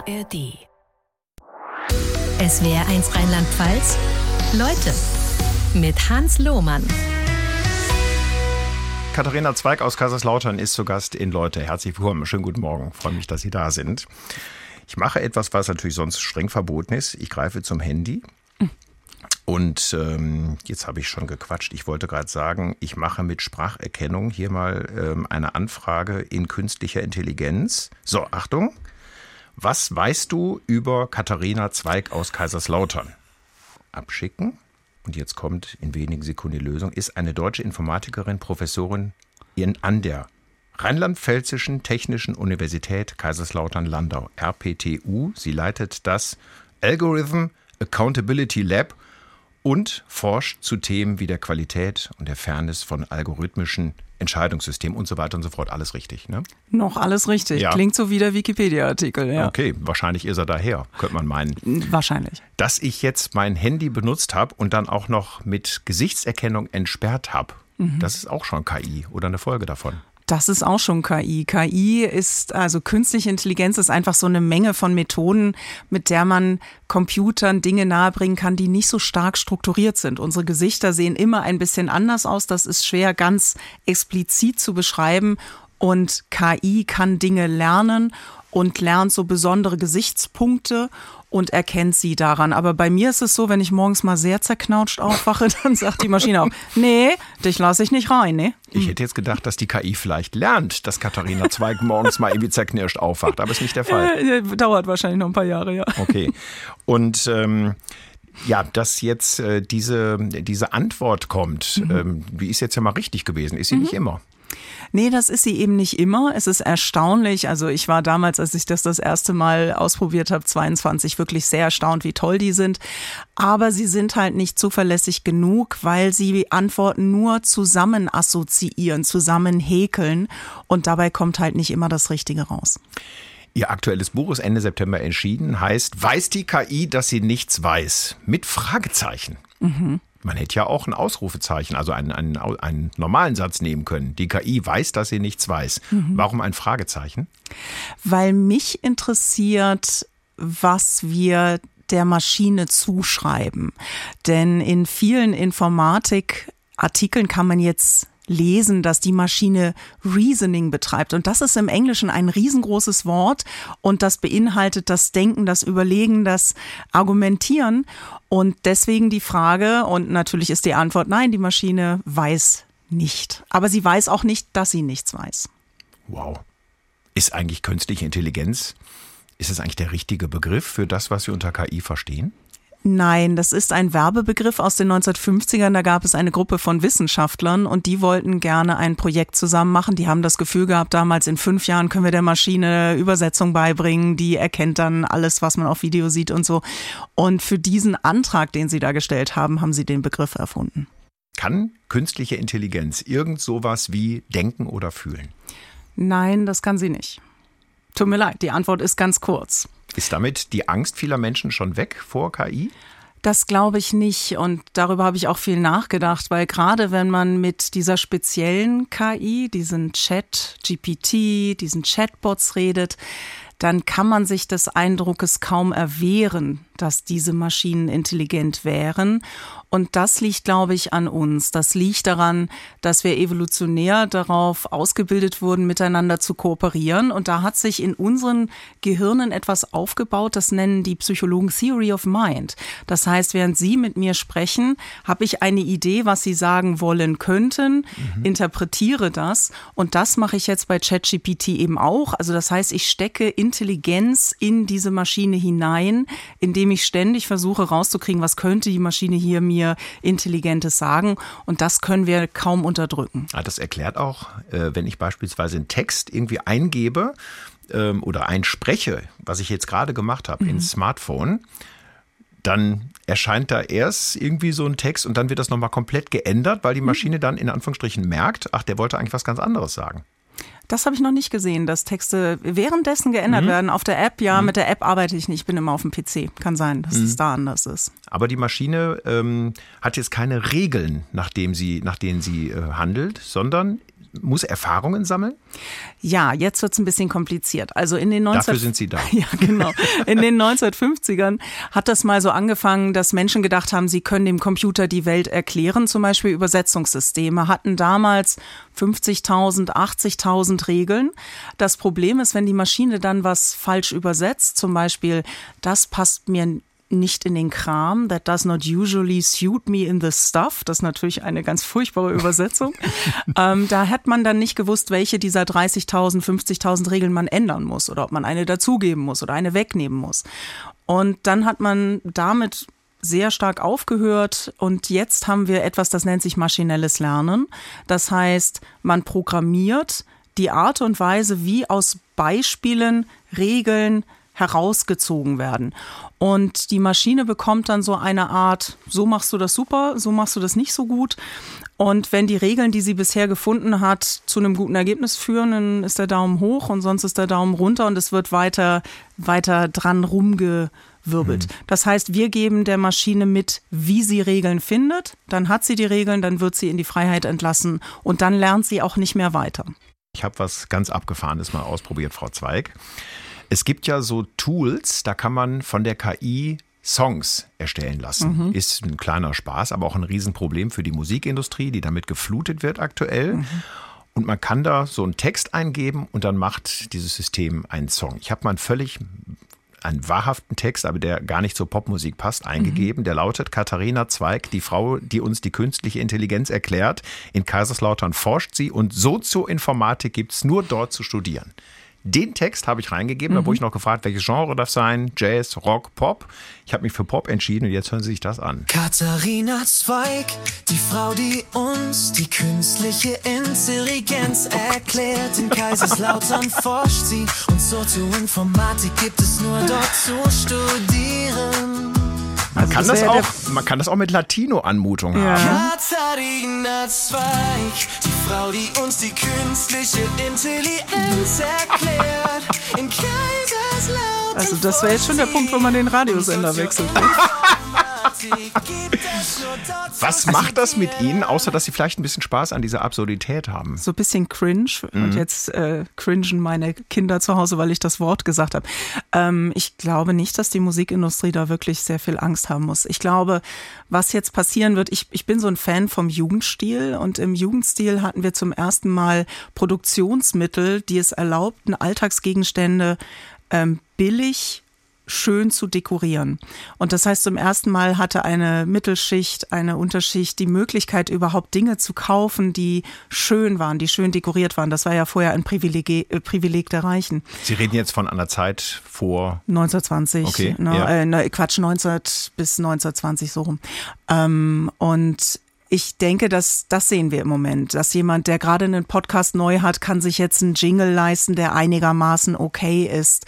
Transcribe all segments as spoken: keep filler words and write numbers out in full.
A R D. S W R eins Rheinland-Pfalz. Leute mit Hans Lohmann. Katharina Zweig aus Kaiserslautern ist zu Gast in Leute. Herzlich willkommen. Schönen guten Morgen. Freue mich, dass Sie da sind. Ich mache etwas, was natürlich sonst streng verboten ist. Ich greife zum Handy. Und ähm, jetzt habe ich schon gequatscht. Ich wollte gerade sagen, ich mache mit Spracherkennung hier mal ähm, eine Anfrage in künstlicher Intelligenz. So, Achtung. Was weißt du über Katharina Zweig aus Kaiserslautern? Abschicken. Und jetzt kommt in wenigen Sekunden die Lösung. Ist eine deutsche Informatikerin, Professorin in, an der Rheinland-Pfälzischen Technischen Universität Kaiserslautern-Landau, R P T U. Sie leitet das Algorithm Accountability Lab und forscht zu Themen wie der Qualität und der Fairness von algorithmischen Entscheidungssystemen und so weiter und so fort. Alles richtig, ne? Noch alles richtig. Ja. Klingt so wie der Wikipedia-Artikel, ja. Okay, wahrscheinlich ist er daher, könnte man meinen. Wahrscheinlich. Dass ich jetzt mein Handy benutzt habe und dann auch noch mit Gesichtserkennung entsperrt habe, mhm. das ist auch schon K I oder eine Folge davon. Das ist auch schon K I. K I ist, also künstliche Intelligenz ist einfach so eine Menge von Methoden, mit der man Computern Dinge nahebringen kann, die nicht so stark strukturiert sind. Unsere Gesichter sehen immer ein bisschen anders aus. Das ist schwer ganz explizit zu beschreiben. Und K I kann Dinge lernen und lernt so besondere Gesichtspunkte und erkennt sie daran. Aber bei mir ist es so, wenn ich morgens mal sehr zerknautscht aufwache, dann sagt die Maschine auch, nee, dich lasse ich nicht rein, ne? Ich hätte jetzt gedacht, dass die K I vielleicht lernt, dass Katharina Zweig morgens mal irgendwie zerknirscht aufwacht, aber ist nicht der Fall. Äh, dauert wahrscheinlich noch ein paar Jahre, ja. Okay. Und ähm, ja, dass jetzt äh, diese, diese Antwort kommt, mhm. ähm, die ist jetzt ja mal richtig gewesen, ist sie mhm. nicht immer. Nee, das ist sie eben nicht immer. Es ist erstaunlich. Also ich war damals, als ich das das erste Mal ausprobiert habe, zweiundzwanzig, wirklich sehr erstaunt, wie toll die sind. Aber sie sind halt nicht zuverlässig genug, weil sie Antworten nur zusammen assoziieren, zusammen häkeln. Und dabei kommt halt nicht immer das Richtige raus. Ihr aktuelles Buch ist Ende September erschienen, heißt Weiß die K I, dass sie nichts weiß? Mit Fragezeichen. Mhm. Man hätte ja auch ein Ausrufezeichen, also einen, einen, einen normalen Satz nehmen können. Die K I weiß, dass sie nichts weiß. Mhm. Warum ein Fragezeichen? Weil mich interessiert, was wir der Maschine zuschreiben. Denn in vielen Informatikartikeln kann man jetzt lesen, dass die Maschine Reasoning betreibt. Und das ist im Englischen ein riesengroßes Wort und das beinhaltet das Denken, das Überlegen, das Argumentieren. Und deswegen die Frage, und natürlich ist die Antwort nein, die Maschine weiß nicht. Aber sie weiß auch nicht, dass sie nichts weiß. Wow. Ist eigentlich künstliche Intelligenz, ist es eigentlich der richtige Begriff für das, was wir unter K I verstehen? Nein, das ist ein Werbebegriff aus den neunzehnhundertfünfzigern. Da gab es eine Gruppe von Wissenschaftlern und die wollten gerne ein Projekt zusammen machen. Die haben das Gefühl gehabt, damals in fünf Jahren können wir der Maschine Übersetzung beibringen. Die erkennt dann alles, was man auf Video sieht und so. Und für diesen Antrag, den sie da gestellt haben, haben sie den Begriff erfunden. Kann künstliche Intelligenz irgend sowas wie denken oder fühlen? Nein, das kann sie nicht. Tut mir leid, die Antwort ist ganz kurz. Ist damit die Angst vieler Menschen schon weg vor K I? Das glaube ich nicht und darüber habe ich auch viel nachgedacht, weil gerade wenn man mit dieser speziellen K I, diesen Chat G P T, diesen Chatbots redet, dann kann man sich des Eindruckes kaum erwehren, dass diese Maschinen intelligent wären. Und das liegt, glaube ich, an uns. Das liegt daran, dass wir evolutionär darauf ausgebildet wurden, miteinander zu kooperieren. Und da hat sich in unseren Gehirnen etwas aufgebaut, das nennen die Psychologen Theory of Mind. Das heißt, während Sie mit mir sprechen, habe ich eine Idee, was Sie sagen wollen könnten, mhm. interpretiere das. Und das mache ich jetzt bei ChatGPT eben auch. Also das heißt, ich stecke Intelligenz in diese Maschine hinein, indem ich ständig versuche rauszukriegen, was könnte die Maschine hier mir Intelligentes sagen. Und das können wir kaum unterdrücken. Das erklärt auch, wenn ich beispielsweise einen Text irgendwie eingebe oder einspreche, was ich jetzt gerade gemacht habe, mhm. ins Smartphone, dann erscheint da erst irgendwie so ein Text und dann wird das nochmal komplett geändert, weil die Maschine dann in Anführungsstrichen merkt, ach, der wollte eigentlich was ganz anderes sagen. Das habe ich noch nicht gesehen, dass Texte währenddessen geändert mhm. werden. Auf der App, ja, mhm. mit der App arbeite ich nicht. Ich bin immer auf dem P C. Kann sein, dass mhm. es da anders ist. Aber die Maschine ähm, hat jetzt keine Regeln, nach, dem sie, nach denen sie äh, handelt, sondern muss Erfahrungen sammeln? Ja, jetzt wird es ein bisschen kompliziert. Also in den neunzehn Dafür sind Sie da. Ja, genau. In den neunzehnhundertfünfzigern hat das mal so angefangen, dass Menschen gedacht haben, sie können dem Computer die Welt erklären, zum Beispiel Übersetzungssysteme, hatten damals fünfzigtausend, achtzigtausend Regeln. Das Problem ist, wenn die Maschine dann was falsch übersetzt, zum Beispiel, das passt mir nicht in den Kram, that does not usually suit me in the stuff. Das ist natürlich eine ganz furchtbare Übersetzung. ähm, da hat man dann nicht gewusst, welche dieser dreißigtausend, fünfzigtausend Regeln man ändern muss oder ob man eine dazugeben muss oder eine wegnehmen muss. Und dann hat man damit sehr stark aufgehört und jetzt haben wir etwas, das nennt sich maschinelles Lernen. Das heißt, man programmiert die Art und Weise, wie aus Beispielen Regeln herausgezogen werden. Und die Maschine bekommt dann so eine Art, so machst du das super, so machst du das nicht so gut. Und wenn die Regeln, die sie bisher gefunden hat, zu einem guten Ergebnis führen, dann ist der Daumen hoch und sonst ist der Daumen runter und es wird weiter, weiter dran rumgewirbelt. Mhm. Das heißt, wir geben der Maschine mit, wie sie Regeln findet. Dann hat sie die Regeln, dann wird sie in die Freiheit entlassen und dann lernt sie auch nicht mehr weiter. Ich habe was ganz Abgefahrenes mal ausprobiert, Frau Zweig. Es gibt ja so Tools, da kann man von der K I Songs erstellen lassen. Mhm. Ist ein kleiner Spaß, aber auch ein Riesenproblem für die Musikindustrie, die damit geflutet wird aktuell. Mhm. Und man kann da so einen Text eingeben und dann macht dieses System einen Song. Ich habe mal einen völlig, einen wahrhaften Text, aber der gar nicht zur Popmusik passt, eingegeben. Mhm. Der lautet: Katharina Zweig, die Frau, die uns die künstliche Intelligenz erklärt. In Kaiserslautern forscht sie und Sozioinformatik gibt es nur dort zu studieren. Den Text habe ich reingegeben, mhm. da wurde ich noch gefragt, welches Genre das sein, Jazz, Rock, Pop. Ich habe mich für Pop entschieden und jetzt hören Sie sich das an. Katharina Zweig, die Frau, die uns die künstliche Intelligenz erklärt. In Kaiserslautern forscht sie und Sozioinformatik gibt es nur dort zu studieren. Man, also kann das auch, man kann das auch mit Latino-Anmutung ja. haben. Katharina Zweig, die Frau, die uns die künstliche Intelligenz erklärt. In Kaiserslautern. Also das wäre jetzt schon der Punkt, wo man den Radiosender wechselt. Was macht das mit Ihnen, außer dass Sie vielleicht ein bisschen Spaß an dieser Absurdität haben? So ein bisschen cringe. Mhm. Und jetzt äh, cringen meine Kinder zu Hause, weil ich das Wort gesagt habe. Ähm, ich glaube nicht, dass die Musikindustrie da wirklich sehr viel Angst haben muss. Ich glaube, was jetzt passieren wird, ich, ich bin so ein Fan vom Jugendstil. Und im Jugendstil hatten wir zum ersten Mal Produktionsmittel, die es erlaubten, Alltagsgegenstände ähm, billig schön zu dekorieren. Und das heißt, zum ersten Mal hatte eine Mittelschicht, eine Unterschicht die Möglichkeit, überhaupt Dinge zu kaufen, die schön waren, die schön dekoriert waren. Das war ja vorher ein Privileg, äh, Privileg der Reichen. Sie reden jetzt von einer Zeit vor neunzehnhundertzwanzig. Okay, ne, ja. äh, ne, Quatsch, neunzehn bis neunzehnhundertzwanzig so rum. Ähm, und ich denke, dass das sehen wir im Moment, dass jemand, der gerade einen Podcast neu hat, kann sich jetzt einen Jingle leisten, der einigermaßen okay ist.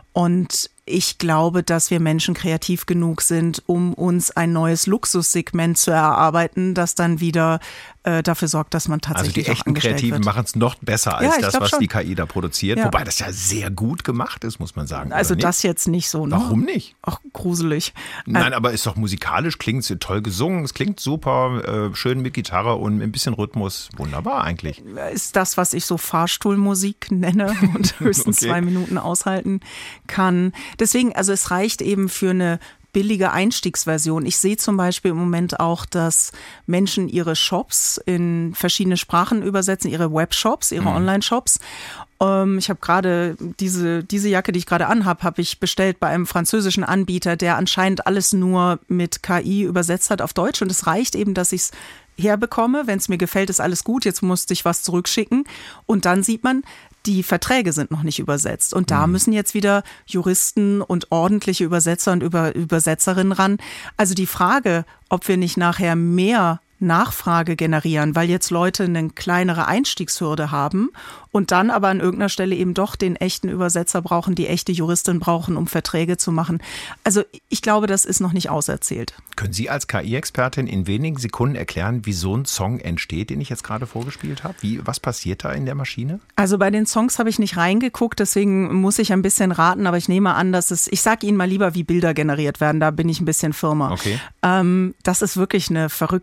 Und ich glaube, dass wir Menschen kreativ genug sind, um uns ein neues Luxussegment zu erarbeiten, das dann wieder äh, dafür sorgt, dass man tatsächlich Also die echten Kreativen machen es noch besser als ja, das, was schon. die K I da produziert. Ja. Wobei das ja sehr gut gemacht ist, muss man sagen. Also das jetzt nicht so. Ne? Warum nicht? Ach, gruselig. Nein, aber ist doch musikalisch, klingt es toll gesungen, es klingt super, äh, schön mit Gitarre und ein bisschen Rhythmus. Wunderbar eigentlich. Ist das, was ich so Fahrstuhlmusik nenne und höchstens okay. zwei Minuten aushalten kann. Deswegen, also es reicht eben für eine billige Einstiegsversion. Ich sehe zum Beispiel im Moment auch, dass Menschen ihre Shops in verschiedene Sprachen übersetzen, ihre Webshops, ihre mhm. Online-Shops. Ähm, ich habe gerade diese, diese Jacke, die ich gerade anhabe, habe ich bestellt bei einem französischen Anbieter, der anscheinend alles nur mit K I übersetzt hat auf Deutsch. Und es reicht eben, dass ich es herbekomme. Wenn es mir gefällt, ist alles gut. Jetzt musste ich was zurückschicken. Und dann sieht man, die Verträge sind noch nicht übersetzt. Und da müssen jetzt wieder Juristen und ordentliche Übersetzer und Über- Übersetzerinnen ran. Also die Frage, ob wir nicht nachher mehr Nachfrage generieren, weil jetzt Leute eine kleinere Einstiegshürde haben und dann aber an irgendeiner Stelle eben doch den echten Übersetzer brauchen, die echte Juristin brauchen, um Verträge zu machen. Also ich glaube, das ist noch nicht auserzählt. Können Sie als K I-Expertin in wenigen Sekunden erklären, wie so ein Song entsteht, den ich jetzt gerade vorgespielt habe? Wie, was passiert da in der Maschine? Also bei den Songs habe ich nicht reingeguckt, deswegen muss ich ein bisschen raten, aber ich nehme an, dass es, ich sage Ihnen mal lieber, wie Bilder generiert werden, da bin ich ein bisschen firmer. Okay. Ähm, das ist wirklich eine verrückte Methode.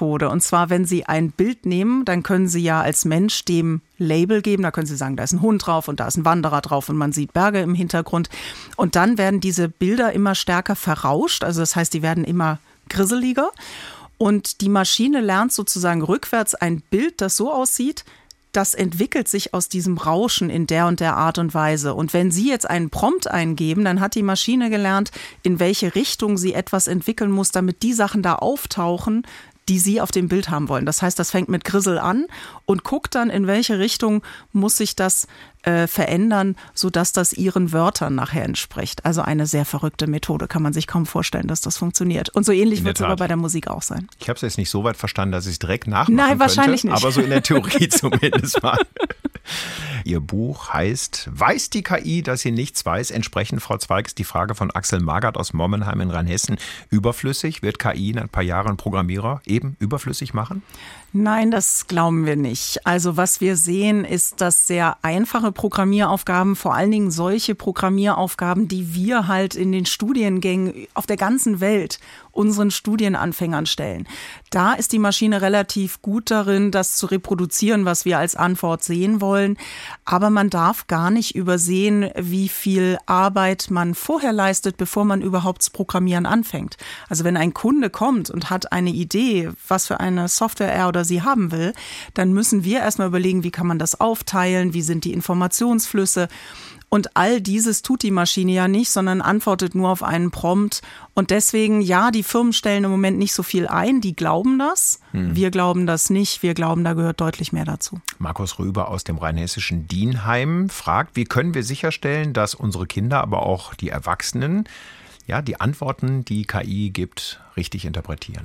Methode. Und zwar, wenn Sie ein Bild nehmen, dann können Sie ja als Mensch dem Label geben. Da können Sie sagen, da ist ein Hund drauf und da ist ein Wanderer drauf und man sieht Berge im Hintergrund. Und dann werden diese Bilder immer stärker verrauscht. Also das heißt, die werden immer grisseliger. Und die Maschine lernt sozusagen rückwärts ein Bild, das so aussieht, das entwickelt sich aus diesem Rauschen in der und der Art und Weise. Und wenn Sie jetzt einen Prompt eingeben, dann hat die Maschine gelernt, in welche Richtung sie etwas entwickeln muss, damit die Sachen da auftauchen, die Sie auf dem Bild haben wollen. Das heißt, das fängt mit Grissel an und guckt dann, in welche Richtung muss sich das äh, verändern, sodass das Ihren Wörtern nachher entspricht. Also eine sehr verrückte Methode, kann man sich kaum vorstellen, dass das funktioniert. Und so ähnlich wird es aber bei der Musik auch sein. Ich habe es jetzt nicht so weit verstanden, dass ich es direkt nachmachen Nein, könnte, wahrscheinlich nicht. Aber so in der Theorie zumindest mal. Ihr Buch heißt Weiß die K I, dass sie nichts weiß? Entsprechend, Frau Zweig, ist die Frage von Axel Magert aus Mommenheim in Rheinhessen überflüssig. Wird K I in ein paar Jahren Programmierer eben überflüssig machen? Nein, das glauben wir nicht. Also was wir sehen, ist, dass sehr einfache Programmieraufgaben, vor allen Dingen solche Programmieraufgaben, die wir halt in den Studiengängen auf der ganzen Welt unseren Studienanfängern stellen. Da ist die Maschine relativ gut darin, das zu reproduzieren, was wir als Antwort sehen wollen. Aber man darf gar nicht übersehen, wie viel Arbeit man vorher leistet, bevor man überhaupt das Programmieren anfängt. Also wenn ein Kunde kommt und hat eine Idee, was für eine Software er oder sie haben will, dann müssen wir erstmal überlegen, wie kann man das aufteilen, wie sind die Informationsflüsse. Und all dieses tut die Maschine ja nicht, sondern antwortet nur auf einen Prompt. Und deswegen, ja, die Firmen stellen im Moment nicht so viel ein, die glauben das. Hm. Wir glauben das nicht, wir glauben, da gehört deutlich mehr dazu. Markus Röber aus dem rheinhessischen Dienheim fragt, wie können wir sicherstellen, dass unsere Kinder, aber auch die Erwachsenen, ja, die Antworten, die K I gibt, richtig interpretieren?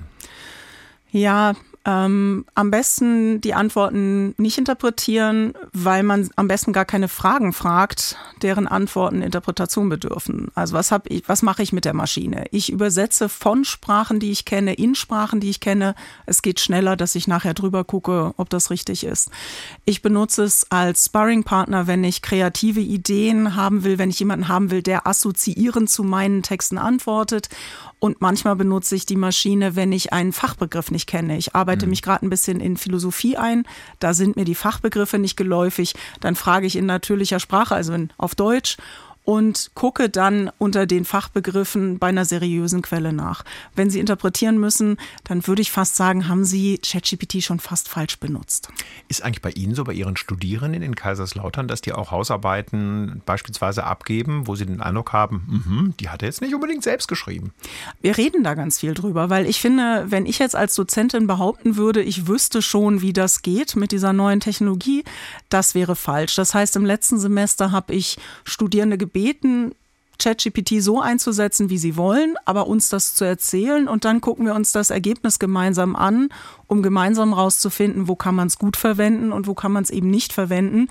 Ja, ähm, am besten die Antworten nicht interpretieren, weil man am besten gar keine Fragen fragt, deren Antworten Interpretation bedürfen. Also was hab ich, was mache ich mit der Maschine? Ich übersetze von Sprachen, die ich kenne, in Sprachen, die ich kenne. Es geht schneller, dass ich nachher drüber gucke, ob das richtig ist. Ich benutze es als Sparringpartner, wenn ich kreative Ideen haben will, wenn ich jemanden haben will, der assoziierend zu meinen Texten antwortet. Und manchmal benutze ich die Maschine, wenn ich einen Fachbegriff nicht kenne. Ich arbeite mhm. mich gerade ein bisschen in Philosophie ein. Da sind mir die Fachbegriffe nicht geläufig. Dann frage ich in natürlicher Sprache, also in, auf Deutsch, und gucke dann unter den Fachbegriffen bei einer seriösen Quelle nach. Wenn Sie interpretieren müssen, dann würde ich fast sagen, haben Sie ChatGPT schon fast falsch benutzt. Ist eigentlich bei Ihnen so, bei Ihren Studierenden in Kaiserslautern, dass die auch Hausarbeiten beispielsweise abgeben, wo Sie den Eindruck haben, mh, die hat er jetzt nicht unbedingt selbst geschrieben? Wir reden da ganz viel drüber, weil ich finde, wenn ich jetzt als Dozentin behaupten würde, ich wüsste schon, wie das geht mit dieser neuen Technologie, das wäre falsch. Das heißt, im letzten Semester habe ich Studierende gebeten, beten, ChatGPT so einzusetzen, wie sie wollen, aber uns das zu erzählen und dann gucken wir uns das Ergebnis gemeinsam an, um gemeinsam rauszufinden, wo kann man es gut verwenden und wo kann man es eben nicht verwenden.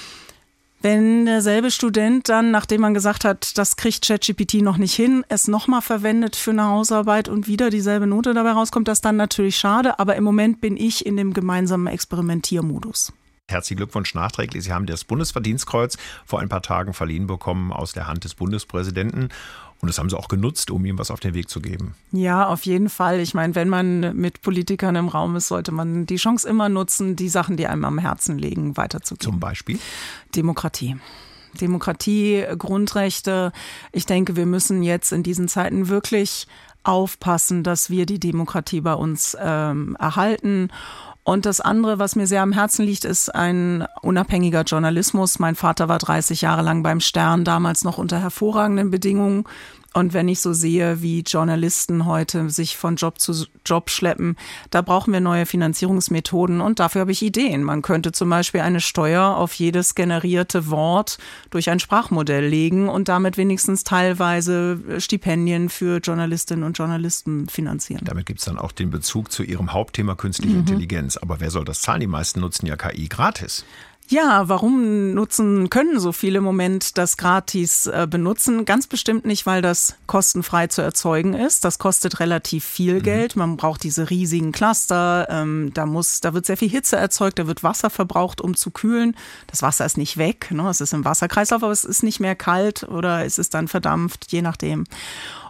Wenn derselbe Student dann, nachdem man gesagt hat, das kriegt ChatGPT noch nicht hin, es nochmal verwendet für eine Hausarbeit und wieder dieselbe Note dabei rauskommt, das ist dann natürlich schade, aber im Moment bin ich in dem gemeinsamen Experimentiermodus. Herzlichen Glückwunsch nachträglich. Sie haben das Bundesverdienstkreuz vor ein paar Tagen verliehen bekommen aus der Hand des Bundespräsidenten. Und das haben Sie auch genutzt, um ihm was auf den Weg zu geben. Ja, auf jeden Fall. Ich meine, wenn man mit Politikern im Raum ist, sollte man die Chance immer nutzen, die Sachen, die einem am Herzen liegen, weiterzugeben. Zum Beispiel? Demokratie. Demokratie, Grundrechte. Ich denke, wir müssen jetzt in diesen Zeiten wirklich aufpassen, dass wir die Demokratie bei uns ähm, erhalten. Und das andere, was mir sehr am Herzen liegt, ist ein unabhängiger Journalismus. Mein Vater war dreißig Jahre lang beim Stern, damals noch unter hervorragenden Bedingungen. Und wenn ich so sehe, wie Journalisten heute sich von Job zu Job schleppen, da brauchen wir neue Finanzierungsmethoden und dafür habe ich Ideen. Man könnte zum Beispiel eine Steuer auf jedes generierte Wort durch ein Sprachmodell legen und damit wenigstens teilweise Stipendien für Journalistinnen und Journalisten finanzieren. Damit gibt es dann auch den Bezug zu Ihrem Hauptthema künstliche mhm. Intelligenz. Aber wer soll das zahlen? Die meisten nutzen ja K I gratis. Ja, warum nutzen können so viele im Moment das gratis äh, benutzen? Ganz bestimmt nicht, weil das kostenfrei zu erzeugen ist. Das kostet relativ viel mhm. Geld. Man braucht diese riesigen Cluster. Ähm, da muss, da wird sehr viel Hitze erzeugt. Da wird Wasser verbraucht, um zu kühlen. Das Wasser ist nicht weg, ne? Es ist im Wasserkreislauf, aber es ist nicht mehr kalt oder es ist dann verdampft, je nachdem.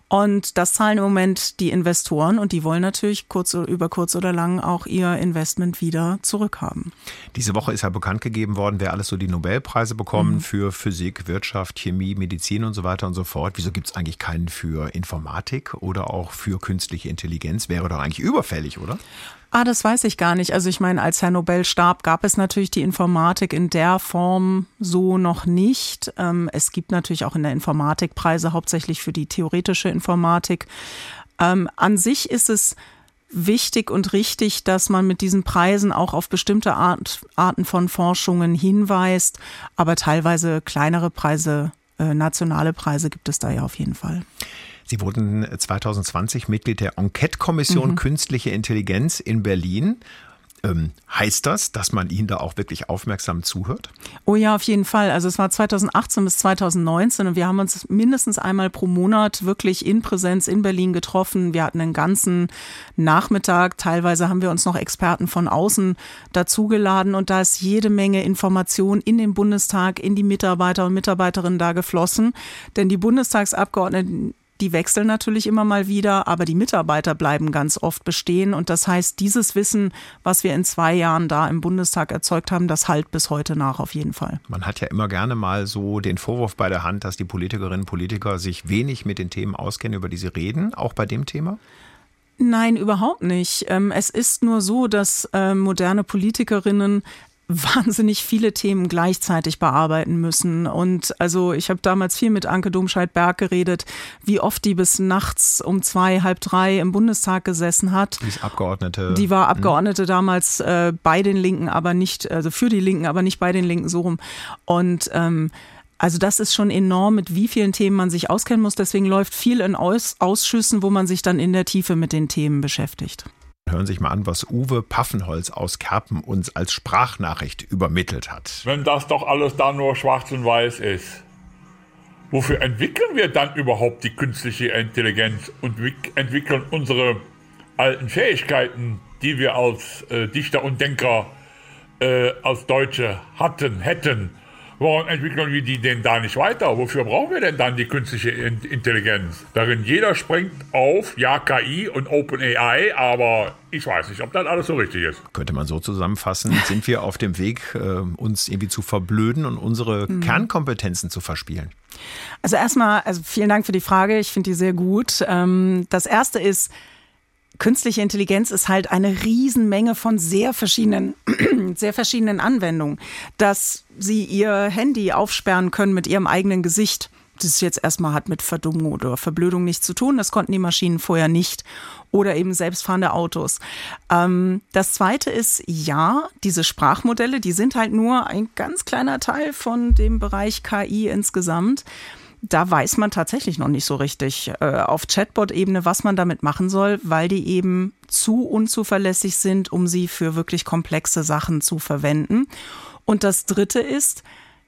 Und das zahlen im Moment die Investoren und die wollen natürlich kurz, über kurz oder lang auch ihr Investment wieder zurückhaben. Diese Woche ist ja bekannt gegeben worden, wer alles so die Nobelpreise bekommen mhm. für Physik, Wirtschaft, Chemie, Medizin und so weiter und so fort. Wieso gibt es eigentlich keinen für Informatik oder auch für künstliche Intelligenz? Wäre doch eigentlich überfällig, oder? Ah, das weiß ich gar nicht. Also ich meine, als Herr Nobel starb, gab es natürlich die Informatik in der Form so noch nicht. Ähm, es gibt natürlich auch in der Informatik Preise, hauptsächlich für die theoretische Informatik. Ähm, an sich ist es wichtig und richtig, dass man mit diesen Preisen auch auf bestimmte Art, Arten von Forschungen hinweist. Aber teilweise kleinere Preise, äh, nationale Preise gibt es da ja auf jeden Fall. Sie wurden zwanzig zwanzig Mitglied der Enquete-Kommission mhm. Künstliche Intelligenz in Berlin. Ähm, heißt das, dass man Ihnen da auch wirklich aufmerksam zuhört? Oh ja, auf jeden Fall. Also es war zwanzig achtzehn bis zwanzig neunzehn und wir haben uns mindestens einmal pro Monat wirklich in Präsenz in Berlin getroffen. Wir hatten einen ganzen Nachmittag. Teilweise haben wir uns noch Experten von außen dazugeladen und da ist jede Menge Information in den Bundestag, in die Mitarbeiter und Mitarbeiterinnen da geflossen. Denn die Bundestagsabgeordneten, die wechseln natürlich immer mal wieder, aber die Mitarbeiter bleiben ganz oft bestehen. Und das heißt, dieses Wissen, was wir in zwei Jahren da im Bundestag erzeugt haben, das hallt bis heute nach auf jeden Fall. Man hat ja immer gerne mal so den Vorwurf bei der Hand, dass die Politikerinnen und Politiker sich wenig mit den Themen auskennen, über die sie reden, auch bei dem Thema? Nein, überhaupt nicht. Es ist nur so, dass moderne Politikerinnen wahnsinnig viele Themen gleichzeitig bearbeiten müssen. Und also ich habe damals viel mit Anke Domscheit-Berg geredet, wie oft die bis nachts um zwei, halb drei im Bundestag gesessen hat. Die ist Abgeordnete. Die war Abgeordnete mhm. damals äh, bei den Linken, aber nicht, also für die Linken, aber nicht bei den Linken, so rum. Und ähm, also das ist schon enorm, mit wie vielen Themen man sich auskennen muss. Deswegen läuft viel in Aus- Ausschüssen, wo man sich dann in der Tiefe mit den Themen beschäftigt. Hören Sie sich mal an, was Uwe Paffenholz aus Kerpen uns als Sprachnachricht übermittelt hat. Wenn das doch alles da nur schwarz und weiß ist, wofür entwickeln wir dann überhaupt die künstliche Intelligenz und entwickeln unsere alten Fähigkeiten, die wir als äh, Dichter und Denker äh, als Deutsche hatten, hätten? Warum entwickeln wir die denn da nicht weiter? Wofür brauchen wir denn dann die künstliche Intelligenz? Darin jeder springt auf, ja, K I und OpenAI, aber ich weiß nicht, ob das alles so richtig ist. Könnte man so zusammenfassen, sind wir auf dem Weg, uns irgendwie zu verblöden und unsere mhm. Kernkompetenzen zu verspielen? Also erstmal, also vielen Dank für die Frage, ich finde die sehr gut. Das erste ist, künstliche Intelligenz ist halt eine Riesenmenge von sehr verschiedenen, sehr verschiedenen Anwendungen. Dass Sie Ihr Handy aufsperren können mit Ihrem eigenen Gesicht, das ist jetzt erstmal hat mit Verdummung oder Verblödung nichts zu tun. Das konnten die Maschinen vorher nicht. Oder eben selbstfahrende Autos. Ähm, das Zweite ist, ja, diese Sprachmodelle, die sind halt nur ein ganz kleiner Teil von dem Bereich K I insgesamt. Da weiß man tatsächlich noch nicht so richtig äh, auf Chatbot-Ebene, was man damit machen soll, weil die eben zu unzuverlässig sind, um sie für wirklich komplexe Sachen zu verwenden. Und das Dritte ist,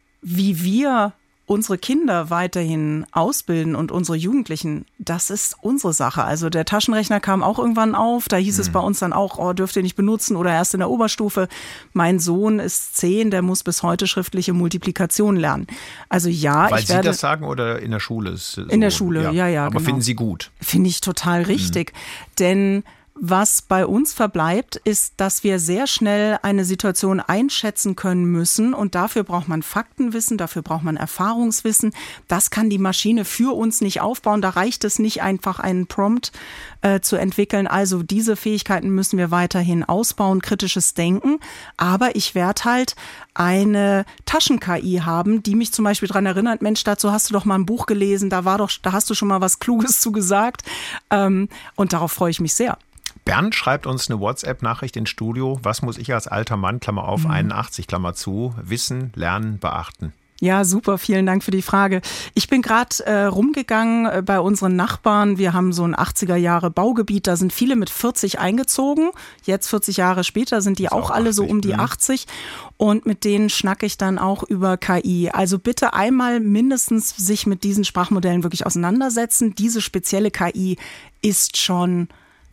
wie wir unsere Kinder weiterhin ausbilden und unsere Jugendlichen, das ist unsere Sache. Also der Taschenrechner kam auch irgendwann auf, da hieß mhm. es bei uns dann auch, oh, dürft ihr nicht benutzen oder erst in der Oberstufe. Mein Sohn ist zehn, der muss bis heute schriftliche Multiplikation lernen. Also ja, Weil ich werde... Sie das sagen oder in der Schule? Ist so, in der Schule, ja, ja, ja. Aber genau. Finden Sie gut? Finde ich total richtig, mhm. denn was bei uns verbleibt, ist, dass wir sehr schnell eine Situation einschätzen können müssen und dafür braucht man Faktenwissen, dafür braucht man Erfahrungswissen. Das kann die Maschine für uns nicht aufbauen. Da reicht es nicht einfach, einen Prompt äh, zu entwickeln. Also diese Fähigkeiten müssen wir weiterhin ausbauen, kritisches Denken. Aber ich werde halt eine Taschen-K I haben, die mich zum Beispiel daran erinnert, Mensch, dazu hast du doch mal ein Buch gelesen, da war doch, da hast du schon mal was Kluges zu gesagt. Ähm, und darauf freue ich mich sehr. Bernd schreibt uns eine WhatsApp-Nachricht ins Studio. Was muss ich als alter Mann, Klammer auf, mhm. einundachtzig, Klammer zu, wissen, lernen, beachten? Ja, super. Vielen Dank für die Frage. Ich bin gerade äh, rumgegangen äh, bei unseren Nachbarn. Wir haben so ein achtziger Jahre Baugebiet. Da sind viele mit vierzig eingezogen. Jetzt vierzig Jahre später sind die auch, auch alle so um die achtzig. Und mit denen schnacke ich dann auch über K I. Also bitte einmal mindestens sich mit diesen Sprachmodellen wirklich auseinandersetzen. Diese spezielle K I ist schon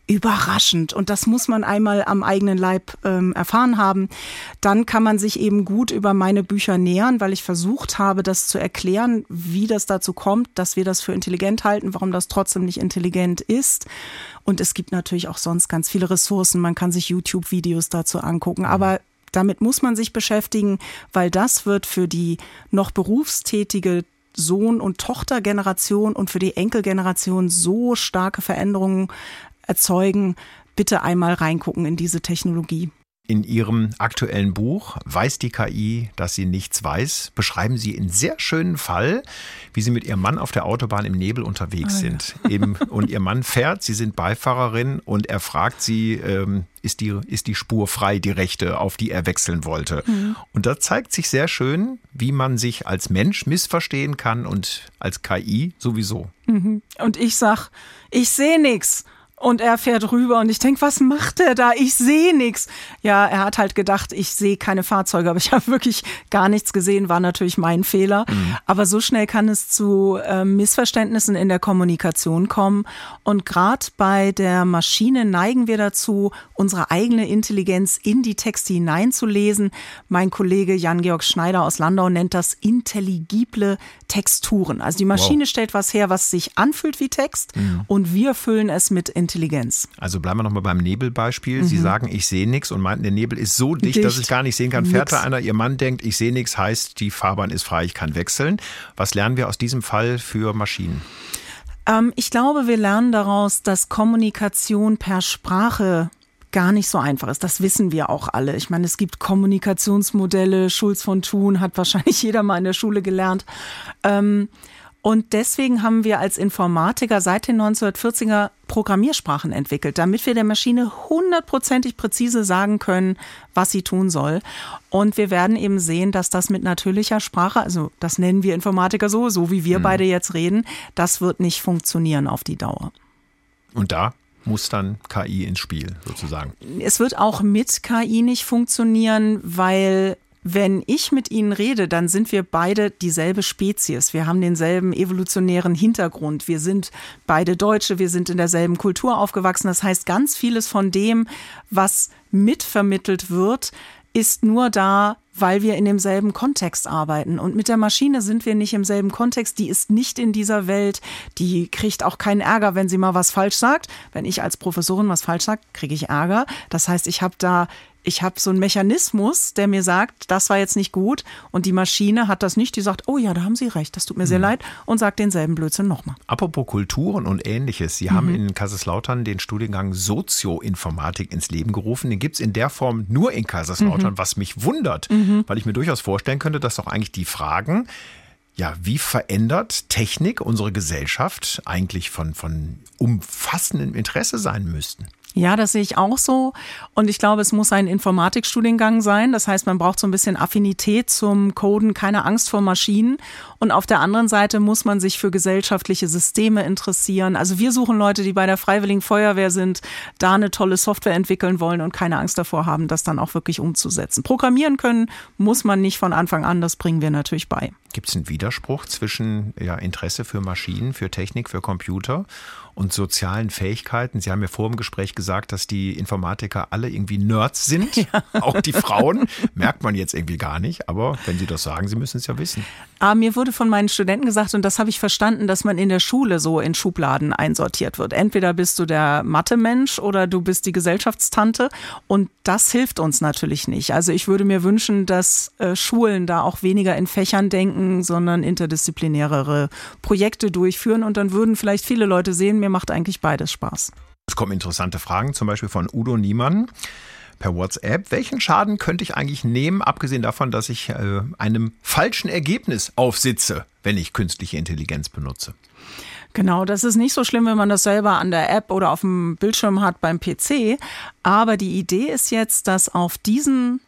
überraschend. Und das muss man einmal am eigenen Leib ähm, erfahren haben. Dann kann man sich eben gut über meine Bücher nähern, weil ich versucht habe, das zu erklären, wie das dazu kommt, dass wir das für intelligent halten, warum das trotzdem nicht intelligent ist. Und es gibt natürlich auch sonst ganz viele Ressourcen. Man kann sich YouTube-Videos dazu angucken. Aber damit muss man sich beschäftigen, weil das wird für die noch berufstätige Sohn- und Tochtergeneration und für die Enkelgeneration so starke Veränderungen erzeugen. Bitte einmal reingucken in diese Technologie. In Ihrem aktuellen Buch Weiß die K I, dass sie nichts weiß, beschreiben Sie in sehr schönen Fall, wie Sie mit Ihrem Mann auf der Autobahn im Nebel unterwegs oh, ja. sind. Eben, und Ihr Mann fährt, Sie sind Beifahrerin und er fragt Sie, ähm, ist die, ist die Spur frei, die rechte, auf die er wechseln wollte. Mhm. Und da zeigt sich sehr schön, wie man sich als Mensch missverstehen kann und als K I sowieso. Mhm. Und ich sag, ich sehe nichts. Und er fährt rüber und ich denke, was macht er da? Ich sehe nichts. Ja, er hat halt gedacht, ich sehe keine Fahrzeuge, aber ich habe wirklich gar nichts gesehen, war natürlich mein Fehler. Mhm. Aber so schnell kann es zu äh, Missverständnissen in der Kommunikation kommen. Und gerade bei der Maschine neigen wir dazu, unsere eigene Intelligenz in die Texte hineinzulesen. Mein Kollege Jan-Georg Schneider aus Landau nennt das intelligible Texturen. Also die Maschine wow. stellt was her, was sich anfühlt wie Text mhm. und wir füllen es mit Intelligenz. Also bleiben wir nochmal beim Nebelbeispiel. Mhm. Sie sagen, ich sehe nichts und meinten, der Nebel ist so dicht, dicht, dass ich gar nicht sehen kann. Fährt da einer, Ihr Mann denkt, ich sehe nichts, heißt, die Fahrbahn ist frei, ich kann wechseln. Was lernen wir aus diesem Fall für Maschinen? Ähm, ich glaube, wir lernen daraus, dass Kommunikation per Sprache gar nicht so einfach ist. Das wissen wir auch alle. Ich meine, es gibt Kommunikationsmodelle. Schulz von Thun hat wahrscheinlich jeder mal in der Schule gelernt. Ähm, Und deswegen haben wir als Informatiker seit den neunzehnhundertvierziger Programmiersprachen entwickelt, damit wir der Maschine hundertprozentig präzise sagen können, was sie tun soll. Und wir werden eben sehen, dass das mit natürlicher Sprache, also das nennen wir Informatiker so, so wie wir mhm. beide jetzt reden, das wird nicht funktionieren auf die Dauer. Und da muss dann K I ins Spiel sozusagen? Es wird auch mit K I nicht funktionieren, weil wenn ich mit Ihnen rede, dann sind wir beide dieselbe Spezies. Wir haben denselben evolutionären Hintergrund. Wir sind beide Deutsche, wir sind in derselben Kultur aufgewachsen. Das heißt, ganz vieles von dem, was mitvermittelt wird, ist nur da, weil wir in demselben Kontext arbeiten. Und mit der Maschine sind wir nicht im selben Kontext. Die ist nicht in dieser Welt. Die kriegt auch keinen Ärger, wenn sie mal was falsch sagt. Wenn ich als Professorin was falsch sage, kriege ich Ärger. Das heißt, ich habe da Ich habe so einen Mechanismus, der mir sagt, das war jetzt nicht gut. Und die Maschine hat das nicht. Die sagt, oh ja, da haben Sie recht, das tut mir sehr mhm. leid. Und sagt denselben Blödsinn nochmal. Apropos Kulturen und Ähnliches. Sie mhm. haben in Kaiserslautern den Studiengang Sozioinformatik ins Leben gerufen. Den gibt es in der Form nur in Kaiserslautern, mhm. was mich wundert. Mhm. Weil ich mir durchaus vorstellen könnte, dass doch eigentlich die Fragen, ja, wie verändert Technik unsere Gesellschaft, eigentlich von, von umfassendem Interesse sein müssten. Ja, das sehe ich auch so. Und ich glaube, es muss ein Informatikstudiengang sein. Das heißt, man braucht so ein bisschen Affinität zum Coden, keine Angst vor Maschinen. Und auf der anderen Seite muss man sich für gesellschaftliche Systeme interessieren. Also wir suchen Leute, die bei der Freiwilligen Feuerwehr sind, da eine tolle Software entwickeln wollen und keine Angst davor haben, das dann auch wirklich umzusetzen. Programmieren können muss man nicht von Anfang an, das bringen wir natürlich bei. Gibt es einen Widerspruch zwischen ja, Interesse für Maschinen, für Technik, für Computer und sozialen Fähigkeiten? Sie haben ja vor dem Gespräch gesagt, dass die Informatiker alle irgendwie Nerds sind, ja. Auch die Frauen. Merkt man jetzt irgendwie gar nicht, aber wenn Sie das sagen, Sie müssen es ja wissen. Aber mir wurde von meinen Studenten gesagt, und das habe ich verstanden, dass man in der Schule so in Schubladen einsortiert wird. Entweder bist du der Mathe-Mensch oder du bist die Gesellschaftstante und das hilft uns natürlich nicht. Also ich würde mir wünschen, dass äh, Schulen da auch weniger in Fächern denken, sondern interdisziplinärere Projekte durchführen und dann würden vielleicht viele Leute sehen, mir macht eigentlich beides Spaß. Es kommen interessante Fragen, zum Beispiel von Udo Niemann per WhatsApp. Welchen Schaden könnte ich eigentlich nehmen, abgesehen davon, dass ich äh, einem falschen Ergebnis aufsitze, wenn ich künstliche Intelligenz benutze? Genau, das ist nicht so schlimm, wenn man das selber an der App oder auf dem Bildschirm hat beim P C. Aber die Idee ist jetzt, dass auf diesen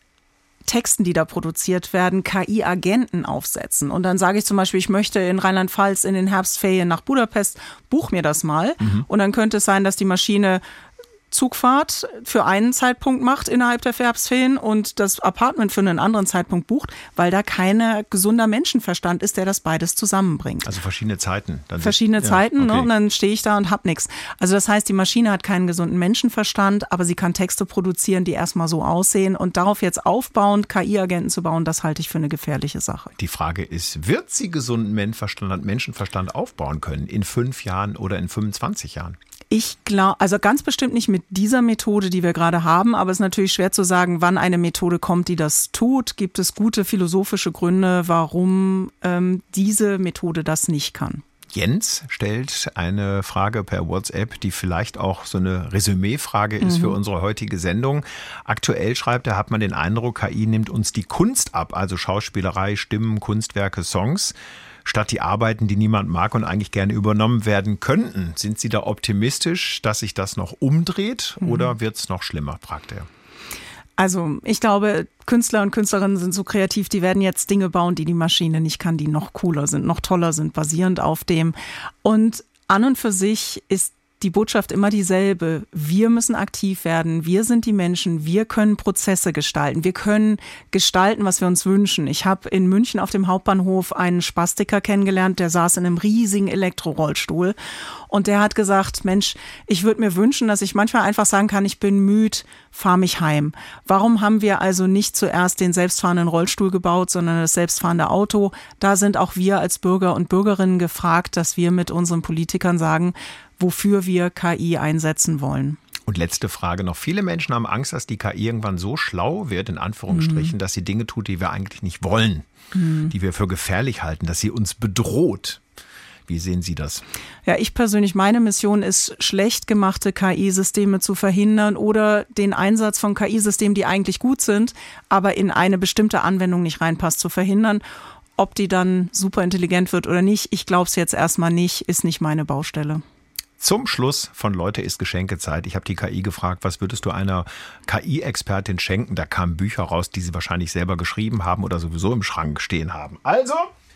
Texten, die da produziert werden, K I-Agenten aufsetzen. Und dann sage ich zum Beispiel, ich möchte in Rheinland-Pfalz in den Herbstferien nach Budapest, buch mir das mal. Mhm. Und dann könnte es sein, dass die Maschine Zugfahrt für einen Zeitpunkt macht innerhalb der Verhaltensferien und das Apartment für einen anderen Zeitpunkt bucht, weil da kein gesunder Menschenverstand ist, der das beides zusammenbringt. Also verschiedene Zeiten. Dann verschiedene ja, Zeiten, okay. ne? Und dann stehe ich da und hab nichts. Also das heißt, die Maschine hat keinen gesunden Menschenverstand, aber sie kann Texte produzieren, die erstmal so aussehen. Und darauf jetzt aufbauend K I-Agenten zu bauen, das halte ich für eine gefährliche Sache. Die Frage ist, wird sie gesunden Menschenverstand, Menschenverstand aufbauen können in fünf Jahren oder in fünfundzwanzig Jahren? Ich glaube, also ganz bestimmt nicht mit dieser Methode, die wir gerade haben, aber es ist natürlich schwer zu sagen, wann eine Methode kommt, die das tut. Gibt es gute philosophische Gründe, warum ähm, diese Methode das nicht kann? Jens stellt eine Frage per WhatsApp, die vielleicht auch so eine Resümee-Frage ist mhm. für unsere heutige Sendung. Aktuell, schreibt er, hat man den Eindruck, K I nimmt uns die Kunst ab, also Schauspielerei, Stimmen, Kunstwerke, Songs, statt die Arbeiten, die niemand mag und eigentlich gerne übernommen werden könnten. Sind Sie da optimistisch, dass sich das noch umdreht mhm. oder wird es noch schlimmer, fragt er. Also ich glaube, Künstler und Künstlerinnen sind so kreativ, die werden jetzt Dinge bauen, die die Maschine nicht kann, die noch cooler sind, noch toller sind, basierend auf dem. Und an und für sich ist die Botschaft immer dieselbe. Wir müssen aktiv werden. Wir sind die Menschen. Wir können Prozesse gestalten. Wir können gestalten, was wir uns wünschen. Ich habe in München auf dem Hauptbahnhof einen Spastiker kennengelernt, der saß in einem riesigen Elektrorollstuhl. Und der hat gesagt, Mensch, ich würde mir wünschen, dass ich manchmal einfach sagen kann, ich bin müde, fahr mich heim. Warum haben wir also nicht zuerst den selbstfahrenden Rollstuhl gebaut, sondern das selbstfahrende Auto? Da sind auch wir als Bürger und Bürgerinnen gefragt, dass wir mit unseren Politikern sagen, wofür wir K I einsetzen wollen. Und letzte Frage noch. Viele Menschen haben Angst, dass die K I irgendwann so schlau wird, in Anführungsstrichen, mhm. dass sie Dinge tut, die wir eigentlich nicht wollen, mhm. die wir für gefährlich halten, dass sie uns bedroht. Wie sehen Sie das? Ja, ich persönlich, meine Mission ist, schlecht gemachte K I-Systeme zu verhindern oder den Einsatz von K I-Systemen, die eigentlich gut sind, aber in eine bestimmte Anwendung nicht reinpasst, zu verhindern. Ob die dann super intelligent wird oder nicht, ich glaube es jetzt erstmal nicht, ist nicht meine Baustelle. Zum Schluss von Leute ist Geschenkezeit. Ich habe die K I gefragt, was würdest du einer K I-Expertin schenken? Da kamen Bücher raus, die sie wahrscheinlich selber geschrieben haben oder sowieso im Schrank stehen haben. Also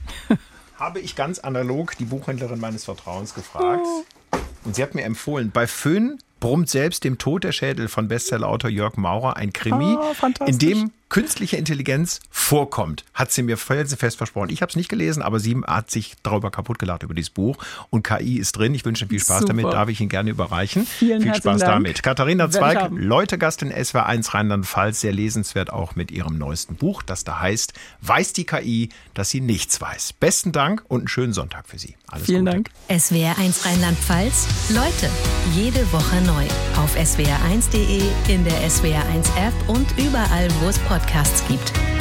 habe ich ganz analog die Buchhändlerin meines Vertrauens gefragt. Und sie hat mir empfohlen, bei Föhn brummt selbst dem Tod der Schädel von Bestsellerautor Jörg Maurer ein Krimi, oh, in dem künstliche Intelligenz vorkommt. Hat sie mir felsenfest versprochen. Ich habe es nicht gelesen, aber sie hat sich darüber kaputt gelacht über dieses Buch. Und K I ist drin. Ich wünsche Ihnen viel Spaß Super. damit. Darf ich Ihnen gerne überreichen. Vielen viel Spaß Dank. damit. Katharina Zweig, Leute-Gast in S W R eins Rheinland-Pfalz. Sehr lesenswert auch mit ihrem neuesten Buch, das da heißt, weiß die K I, dass sie nichts weiß. Besten Dank und einen schönen Sonntag für Sie. Alles Vielen Gute. Dank. S W R eins Rheinland-Pfalz. Leute, jede Woche neu. Auf S W R eins punkt de, in der S W R eins App und überall, wo es Podcasts gibt.